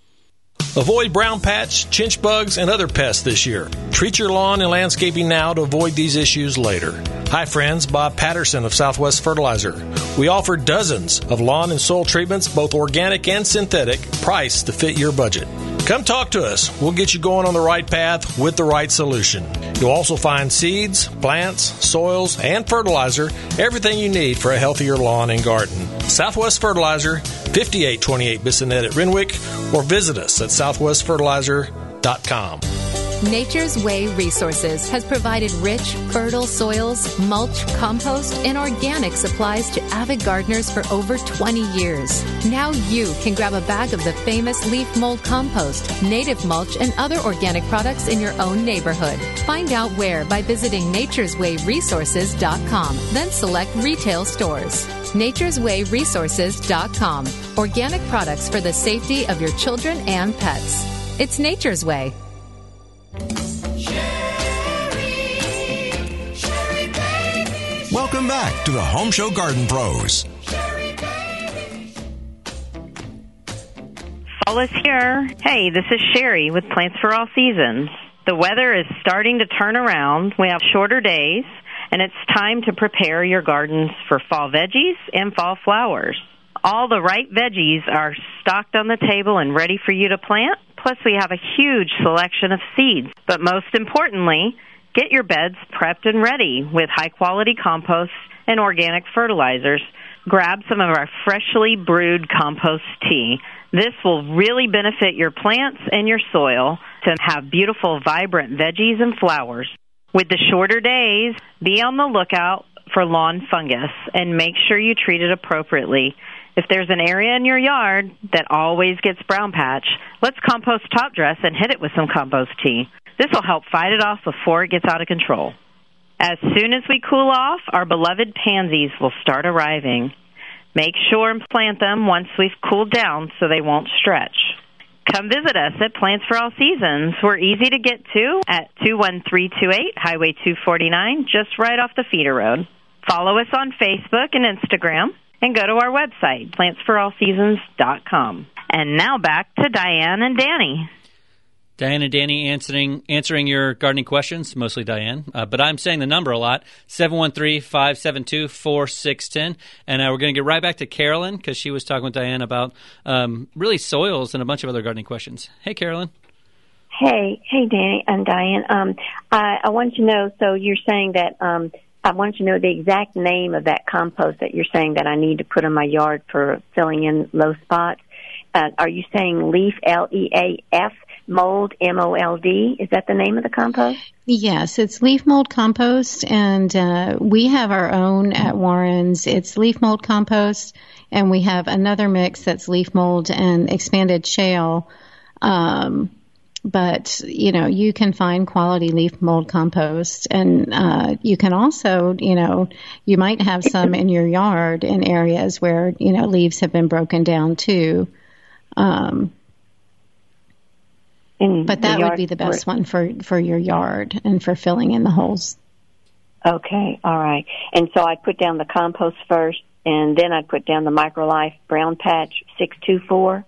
Avoid brown patch, chinch bugs, and other pests this year. Treat your lawn and landscaping now to avoid these issues later. Hi friends, Bob Patterson of Southwest Fertilizer. We offer dozens of lawn and soil treatments, both organic and synthetic, priced to fit your budget. Come talk to us. We'll get you going on the right path with the right solution. You'll also find seeds, plants, soils, and fertilizer, everything you need for a healthier lawn and garden. Southwest Fertilizer, fifty-eight twenty-eight Bissonnet at Renwick, or visit us at southwest fertilizer dot com. Nature's Way Resources has provided rich, fertile soils, mulch, compost, and organic supplies to avid gardeners for over twenty years. Now you can grab a bag of the famous leaf mold compost, native mulch, and other organic products in your own neighborhood. Find out where by visiting natures way resources dot com, then select retail stores. natures way resources dot com. Organic products for the safety of your children and pets. It's Nature's Way. Welcome back to the Home Show Garden Pros. Fall is here. Hey, this is Sherry with Plants for All Seasons. The weather is starting to turn around. We have shorter days, and it's time to prepare your gardens for fall veggies and fall flowers. All the right veggies are stocked on the table and ready for you to plant. Plus, we have a huge selection of seeds. But most importantly, get your beds prepped and ready with high-quality compost and organic fertilizers. Grab some of our freshly brewed compost tea. This will really benefit your plants and your soil to have beautiful, vibrant veggies and flowers. With the shorter days, be on the lookout for lawn fungus and make sure you treat it appropriately. If there's an area in your yard that always gets brown patch, let's compost top dress and hit it with some compost tea. This will help fight it off before it gets out of control. As soon as we cool off, our beloved pansies will start arriving. Make sure and plant them once we've cooled down so they won't stretch. Come visit us at Plants for All Seasons. We're easy to get to at two one three two eight Highway two forty-nine, just right off the feeder road. Follow us on Facebook and Instagram, and go to our website, plants for all seasons dot com. And now back to Diane and Danny. Diane and Danny answering answering your gardening questions, mostly Diane. Uh, but I'm saying the number a lot, seven one three, five seven two, four six one zero. And uh, we're going to get right back to Carolyn because she was talking with Diane about um, really soils and a bunch of other gardening questions. Hey, Carolyn. Hey, hey, Danny and Diane. Um, I, I wanted to know, so you're saying that um, I wanted to know the exact name of that compost that you're saying that I need to put in my yard for filling in low spots. Uh, are you saying leaf, L E A F, mold, M O L D? Is that the name of the compost? Yes, it's leaf mold compost, and uh, we have our own at Warren's. It's leaf mold compost, and we have another mix that's leaf mold and expanded shale. Um, but, you know, you can find quality leaf mold compost, and uh, you can also, you know, you might have some in your yard in areas where, you know, leaves have been broken down too. Um, but that would be the best one for, for your yard and for filling in the holes. Okay, all right. And so I'd put down the compost first, and then I'd put down the Microlife Brown Patch six two four.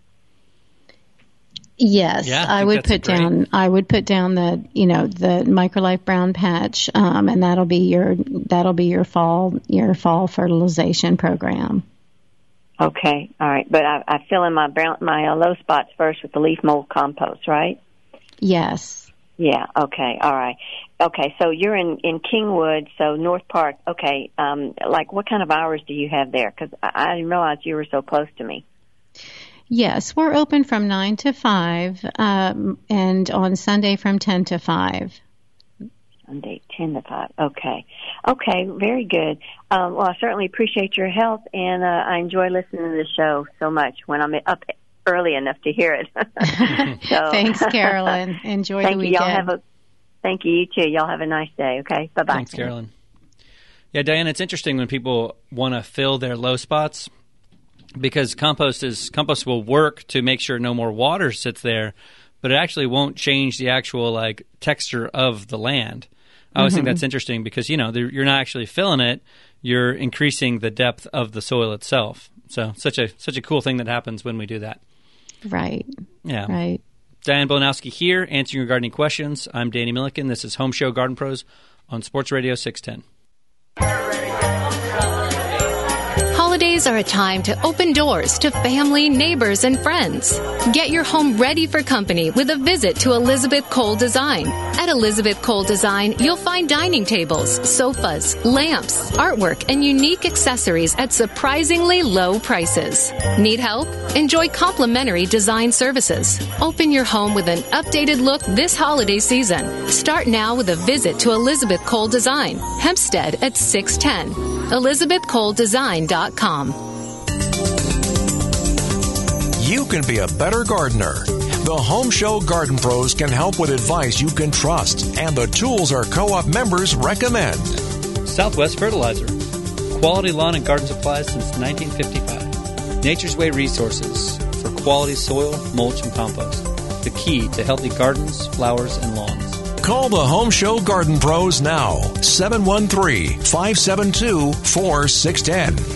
Yes, Yeah, I I, would put great. down. I would put down the, you know, the Microlife Brown Patch, um, and that'll be your that'll be your fall your fall fertilization program. Okay, all right. But I, I fill in my brown, my uh, low spots first with the leaf mold compost, right? Yes. Yeah. Okay. All right. Okay. So you're in, in Kingwood, so North Park. Okay. Um, like what kind of hours do you have there? Because I, I didn't realize you were so close to me. Yes, we're open from nine to five, um, and on Sunday from ten to five. Sunday, ten to five. Okay. Okay, very good. Um, well, I certainly appreciate your help, and uh, I enjoy listening to the show so much when I'm up early enough to hear it. So, Thanks, Carolyn. Enjoy thank the you. weekend. Y'all have a, thank you, you too. Y'all have a nice day, okay? Bye-bye. Thanks, Carolyn. Yeah, Diane, it's interesting when people want to fill their low spots because compost is compost will work to make sure no more water sits there, but it actually won't change the actual like texture of the land. I always Mm-hmm. think that's interesting because, you know, you're not actually filling it. You're increasing the depth of the soil itself. So such a such a cool thing that happens when we do that. Right. Yeah. Right. Diane Bolanowski here, answering your gardening questions. I'm Danny Milliken. This is Home Show Garden Pros on Sports Radio six ten. Holidays Holidays are a time to open doors to family, neighbors, and friends. Get your home ready for company with a visit to Elizabeth Cole Design. At Elizabeth Cole Design, you'll find dining tables, sofas, lamps, artwork, and unique accessories at surprisingly low prices. Need help? Enjoy complimentary design services. Open your home with an updated look this holiday season. Start now with a visit to Elizabeth Cole Design, Hempstead at six ten. Elizabeth Cole Design dot com. You can be a better gardener. The Home Show Garden Pros can help with advice you can trust and the tools our co-op members recommend. Southwest Fertilizer. Quality lawn and garden supplies since nineteen fifty-five. Nature's Way Resources for quality soil, mulch, and compost. The key to healthy gardens, flowers, and lawns. Call the Home Show Garden Pros now. seven one three, five seven two, four six one zero.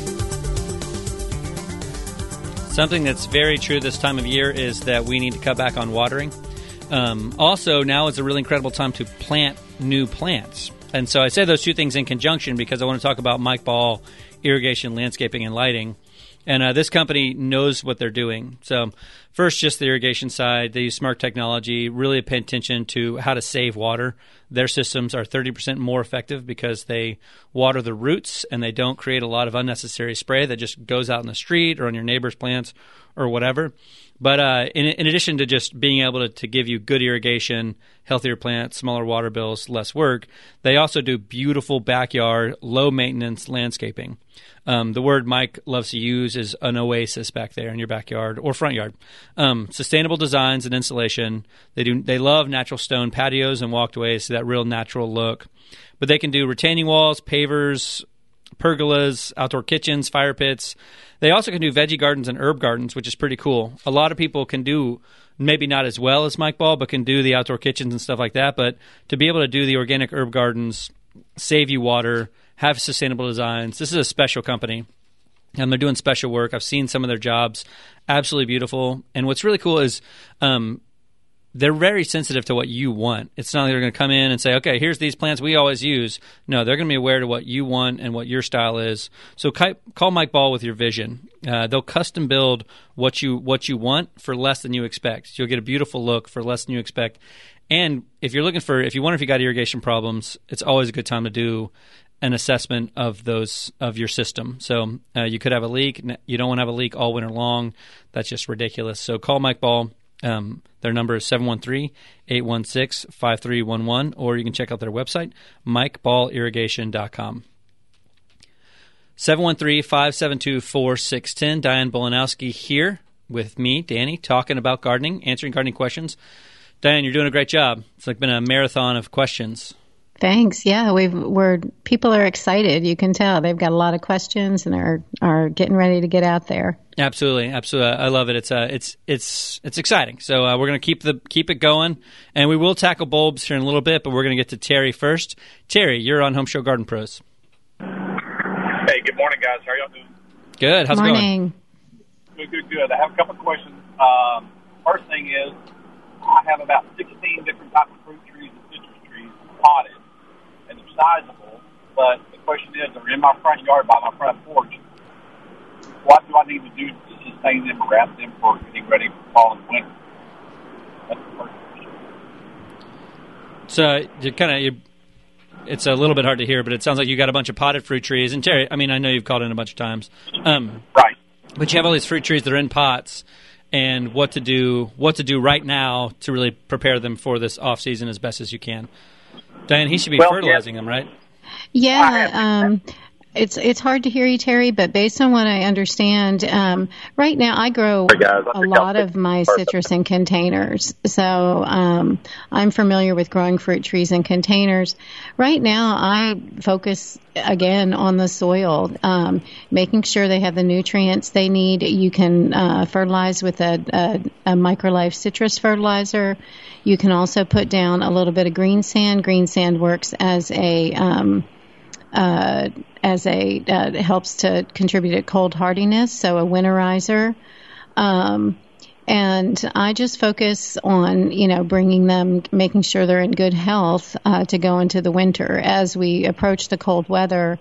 Something that's very true this time of year is that we need to cut back on watering. Um, also, now is a really incredible time to plant new plants. And so I say those two things in conjunction because I want to talk about Mike Ball, Irrigation, Landscaping, and Lighting. And uh, this company knows what they're doing. So first, just the irrigation side. They use smart technology, really pay attention to how to save water. Their systems are thirty percent more effective because they water the roots and they don't create a lot of unnecessary spray that just goes out in the street or on your neighbor's plants or whatever. But uh, in, in addition to just being able to, to give you good irrigation, healthier plants, smaller water bills, less work, they also do beautiful backyard, low-maintenance landscaping. Um, the word Mike loves to use is an oasis back there in your backyard or front yard. Um, sustainable designs and installation. They do. They love natural stone patios and walkways, so that real natural look. But they can do retaining walls, pavers, pergolas, outdoor kitchens, fire pits. They also can do veggie gardens and herb gardens, which is pretty cool. A lot of people can do, maybe not as well as Mike Ball, but can do the outdoor kitchens and stuff like that. But to be able to do the organic herb gardens, save you water, have sustainable designs, this is a special company. And they're doing special work. I've seen some of their jobs. Absolutely beautiful. And what's really cool is um, they're very sensitive to what you want. It's not like they're going to come in and say, okay, here's these plants we always use. No, they're going to be aware to what you want and what your style is. So call Mike Ball with your vision. Uh, they'll custom build what you what you want for less than you expect. You'll get a beautiful look for less than you expect. And if you're looking for, if you wonder if you got irrigation problems, it's always a good time to do an assessment of those of your system. So uh, you could have a leak. You don't want to have a leak all winter long. That's just ridiculous. So call Mike Ball. Um, their number is seven one three, eight one six, five three one one, or you can check out their website, mike ball irrigation dot com. seven one three, five seven two, four six one zero. Diane Bolanowski here with me, Danny, talking about gardening, answering gardening questions. Diane, you're doing a great job. It's like been a marathon of questions. Thanks. Yeah, we've we're people are excited. You can tell they've got a lot of questions and are are getting ready to get out there. Absolutely, absolutely. I love it. It's uh, it's it's it's exciting. So uh, we're going to keep the keep it going, and we will tackle bulbs here in a little bit. But we're going to get to Terry first. Terry, you're on Home Show Garden Pros. Hey, good morning, guys. How are y'all doing? Good. How's morning. it going? Good, good, good. I have a couple of questions. Um, first thing is, I have about sixteen different types of fruit trees and citrus trees potted, and they're sizable. But the question is, they're in my front yard by my front porch. What do I need to do to sustain them, wrap them for getting ready for fall and winter? That's the first question. So you're kind of you. It's a little bit hard to hear, but it sounds like you got a bunch of potted fruit trees. And Terry, I mean, I know you've called in a bunch of times, um, right? But you have all these fruit trees that are in pots, and what to do, what to do right now to really prepare them for this off season as best as you can. Diane, he should be well, fertilizing yeah. them, right? Yeah. Um, It's it's hard to hear you, Terry, but based on what I understand, um, right now I grow a lot of my citrus in containers. So um, I'm familiar with growing fruit trees in containers. Right now I focus, again, on the soil, um, making sure they have the nutrients they need. You can uh, fertilize with a, a, a MicroLife citrus fertilizer. You can also put down a little bit of green sand. Green sand works as a... Um, Uh, as a uh, helps to contribute to cold hardiness, so a winterizer. Um, and I just focus on, you know, bringing them, making sure they're in good health uh, to go into the winter. As we approach the cold weather,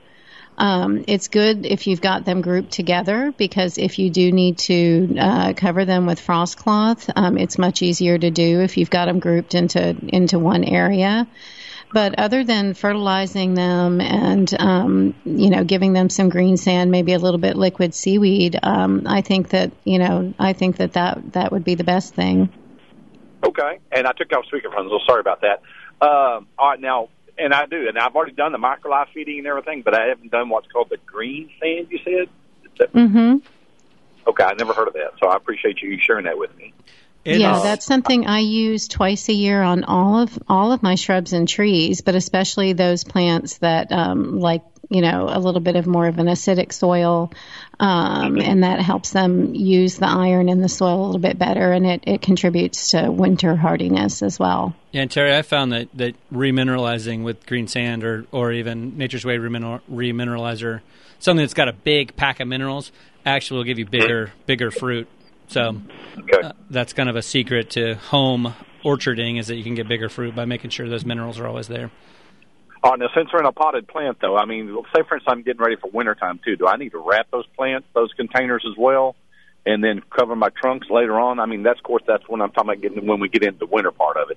Um, it's good if you've got them grouped together, because if you do need to uh, cover them with frost cloth, um, it's much easier to do if you've got them grouped into into one area. But other than fertilizing them and, um, you know, giving them some green sand, maybe a little bit liquid seaweed, um, I think that, you know, I think that, that that would be the best thing. Okay. And I took you off speakerphone, so sorry about that. Um, all right, now, and I do, and I've already done the microlife feeding and everything, but I haven't done what's called the green sand, you said? That, mm-hmm. Okay, I never heard of that, so I appreciate you sharing that with me. It yeah, is. That's something I use twice a year on all of all of my shrubs and trees, but especially those plants that um, like, you know, a little bit of more of an acidic soil, um, mm-hmm. and that helps them use the iron in the soil a little bit better, and it, it contributes to winter hardiness as well. Yeah, and Terry, I found that, that remineralizing with green sand or, or even Nature's Way remineral, remineralizer, something that's got a big pack of minerals, actually will give you bigger mm-hmm. bigger fruit. So okay. uh, that's kind of a secret to home orcharding, is that you can get bigger fruit by making sure those minerals are always there. Oh, now, since we're in a potted plant, though, I mean, say, for instance, I'm getting ready for wintertime, too. Do I need to wrap those plants, those containers as well, and then cover my trunks later on? I mean, that's, of course, that's when I'm talking about getting when we get into the winter part of it.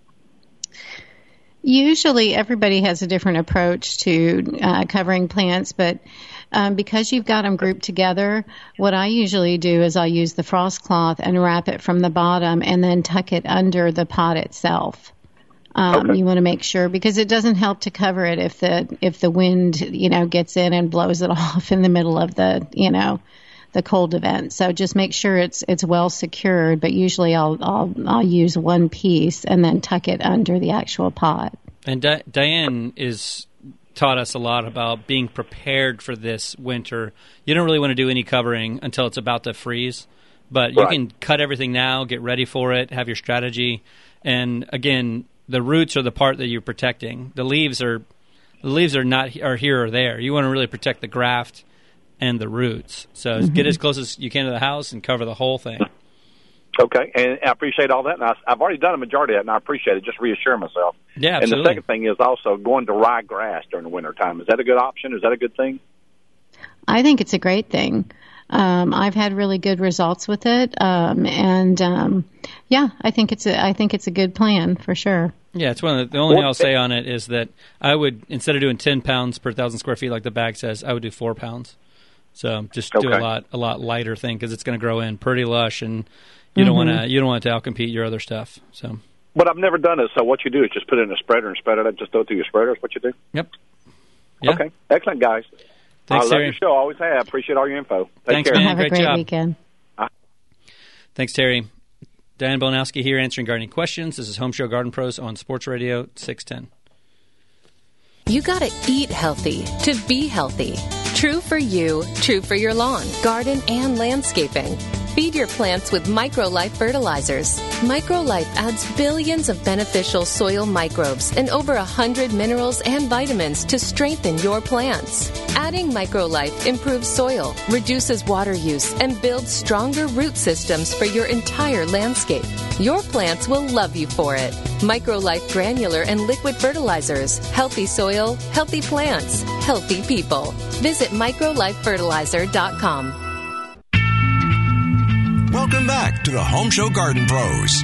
Usually everybody has a different approach to uh, covering plants, but um, because you've got them grouped together, what I usually do is I use the frost cloth and wrap it from the bottom and then tuck it under the pot itself. Um, okay. You want to make sure, because it doesn't help to cover it if the if the wind, you know, gets in and blows it off in the middle of the, you know, the cold event. So just make sure it's it's well secured. But usually I'll I'll I'll use one piece and then tuck it under the actual pot. And Di- Diane is taught us a lot about being prepared for this winter. You don't really want to do any covering until it's about to freeze, but you right. can cut everything now, get ready for it, have your strategy, and again, the roots are the part that you're protecting. The leaves are the leaves are not are here or there. You want to really protect the graft and the roots. So mm-hmm. get as close as you can to the house and cover the whole thing. Okay, and I appreciate all that. And I, I've already done a majority of it, and I appreciate it. Just reassure myself. Yeah, absolutely. And the second thing is also going to rye grass during the wintertime. Is that a good option? Is that a good thing? I think it's a great thing. Um, I've had really good results with it, um, and um, yeah, I think it's a I think it's a good plan for sure. Yeah, it's one of the, the only thing I'll say on it is that I would, instead of doing ten pounds per thousand square feet like the bag says, I would do four pounds. So just okay. do a lot a lot lighter thing, because it's going to grow in pretty lush, and you mm-hmm. don't want to you don't want it to outcompete your other stuff. So, but I've never done it. So what you do is just put it in a spreader and spread it up. Just throw it through your spreader. Is what you do. Yep. Yeah. Okay. Excellent, guys. Thanks, I love Terry. your show. Always have. Appreciate all your info. Take Thanks, care. man. Have great a great job. weekend. Uh- Thanks, Terry. Diane Bolanowski here answering gardening questions. This is Home Show Garden Pros on Sports Radio six ten. You gotta eat healthy to be healthy. True for you, true for your lawn, garden, and landscaping. Feed your plants with MicroLife fertilizers. MicroLife adds billions of beneficial soil microbes and over a hundred minerals and vitamins to strengthen your plants. Adding MicroLife improves soil, reduces water use, and builds stronger root systems for your entire landscape. Your plants will love you for it. MicroLife granular and liquid fertilizers. Healthy soil, healthy plants, healthy people. Visit micro life fertilizer dot com. Welcome back to the Home Show Garden Pros.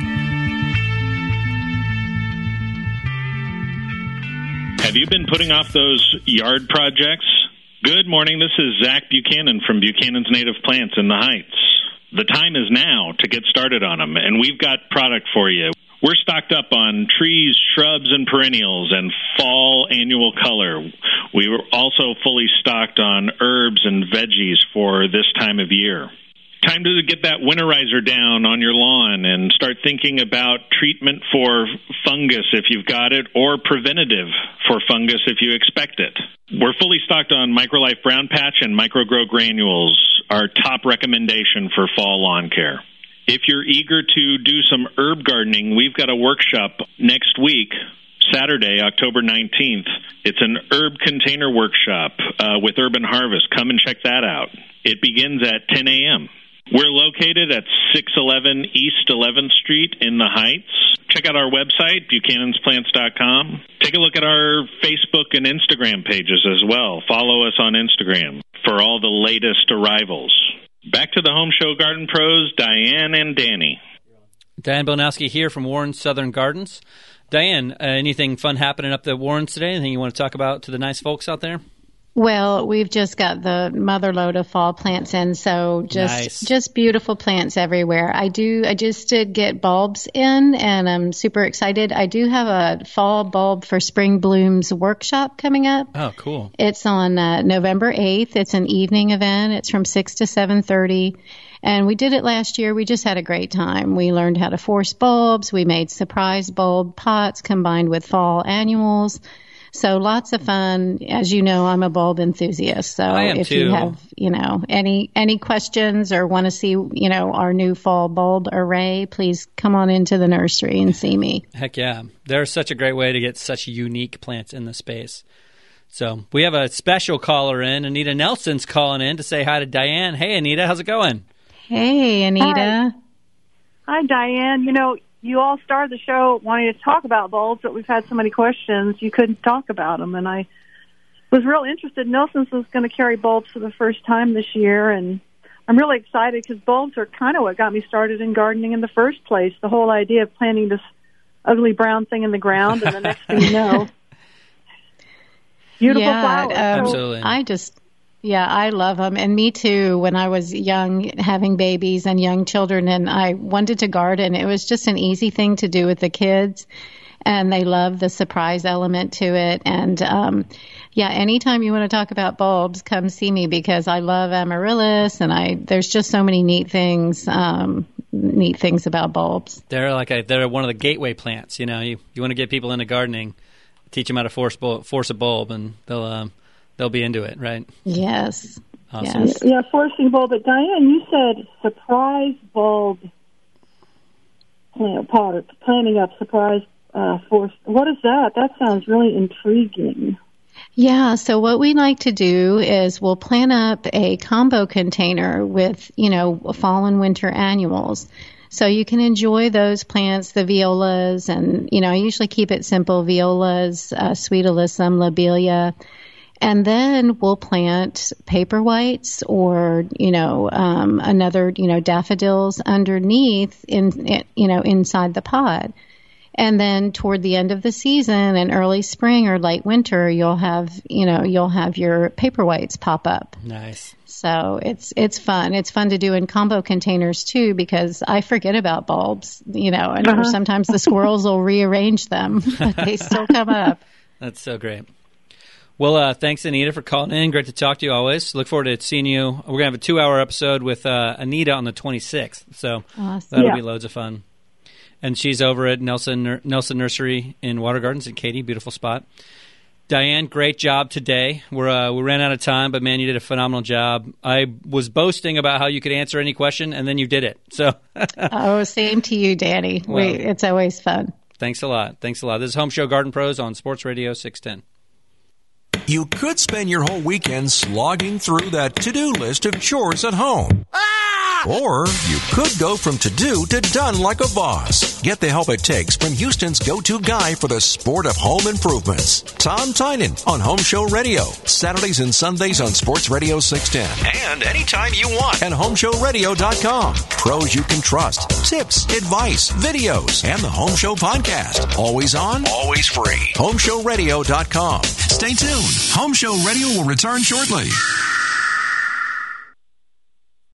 Have you been putting off those yard projects? Good morning, this is Zach Buchanan from Buchanan's Native Plants in the Heights. The time is now to get started on them, and we've got product for you. We're stocked up on trees, shrubs, and perennials, and fall annual color. We were also fully stocked on herbs and veggies for this time of year. Time to get that winterizer down on your lawn and start thinking about treatment for fungus if you've got it, or preventative for fungus if you expect it. We're fully stocked on MicroLife Brown Patch and MicroGrow Granules, our top recommendation for fall lawn care. If you're eager to do some herb gardening, we've got a workshop next week, Saturday, October nineteenth. It's an herb container workshop uh, with Urban Harvest. Come and check that out. It begins at ten a.m. We're located at six eleven East eleventh Street in the Heights. check out our website, buchanans plants dot com. Take a look at our Facebook and Instagram pages as well. Follow us on Instagram for all the latest arrivals. Back to the Home Show Garden Pros, Diane and Danny. Diane Bonowski here from Warren Southern Gardens. Diane, uh, anything fun happening up at Warren's today? Anything you want to talk about to the nice folks out there? Well, we've just got the mother load of fall plants in, so just Nice. just beautiful plants everywhere. I do. I just did get bulbs in, and I'm super excited. I do have a fall bulb for spring blooms workshop coming up. Oh, cool. It's on uh, November eighth. It's an evening event. It's from six to seven thirty. And we did it last year. We just had a great time. We learned how to force bulbs. We made surprise bulb pots combined with fall annuals. So lots of fun. As you know, I'm a bulb enthusiast. So I am if too. you have, you know, any any questions or want to see, you know, our new fall bulb array, please come on into the nursery and see me. Heck yeah. They're such a great way to get such unique plants in the space. So we have a special caller in. Anita Nelson's calling in to say hi to Diane. Hey, Anita, how's it going? Hey, Anita. Hi, Diane. You know, you all started the show wanting to talk about bulbs, but we've had so many questions you couldn't talk about them. And I was real interested. Nelson's was going to carry bulbs for the first time this year, and I'm really excited because bulbs are kind of what got me started in gardening in the first place. The whole idea of planting this ugly brown thing in the ground, and the next thing you know, beautiful yeah, flowers. um, Absolutely. I just, yeah, I love them. And me too, when I was young, having babies and young children, and I wanted to garden, it was just an easy thing to do with the kids. And they love the surprise element to it. And, um, yeah, anytime you want to talk about bulbs, come see me because I love amaryllis, and I there's just so many neat things, um, neat things about bulbs. They're like a, they're one of the gateway plants. You know, you, you want to get people into gardening, teach them how to force bulb, force a bulb, and they'll um, they'll be into it, right? Yes. Awesome. Yes. Yeah, forcing bulb. But Diane, you said surprise bulb plant, pot, planting up surprise uh, force. What is that? That sounds really intriguing. Yeah, so what we like to do is we'll plant up a combo container with, you know, fall and winter annuals. So you can enjoy those plants, the violas, and, you know, I usually keep it simple, violas, uh, sweet alyssum, lobelia. And then we'll plant paper whites or, you know, um, another, you know, daffodils underneath, in, you know, inside the pot. And then toward the end of the season and early spring or late winter, you'll have, you know, you'll have your paper whites pop up. Nice. So it's it's fun. It's fun to do in combo containers too because I forget about bulbs, you know, and Uh-huh. sometimes the squirrels will rearrange them, but they still come up. That's so great. Well, uh, thanks, Anita, for calling in. Great to talk to you always. Look forward to seeing you. We're going to have a two-hour episode with uh, Anita on the twenty-sixth, so Awesome. that'll Yeah. be loads of fun. And she's over at Nelson Nur- Nelson Nursery in Water Gardens in Katy. Beautiful spot. Diane, great job today. We're uh, we ran out of time, but man, you did a phenomenal job. I was boasting about how you could answer any question, and then you did it. So Oh, same to you, Danny. Well. we, it's always fun. thanks a lot. Thanks a lot. This is Home Show Garden Pros on Sports Radio six ten. You could spend your whole weekend slogging through that to-do list of chores at home. Or you could go from to-do to done like a boss. Get the help it takes from Houston's go-to guy for the sport of home improvements, Tom Tynan on Home Show Radio, Saturdays and Sundays on Sports Radio six ten. And anytime you want at home show radio dot com. Pros you can trust, tips, advice, videos, and the Home Show podcast. Always on, always free. home show radio dot com. Stay tuned. Home Show Radio will return shortly.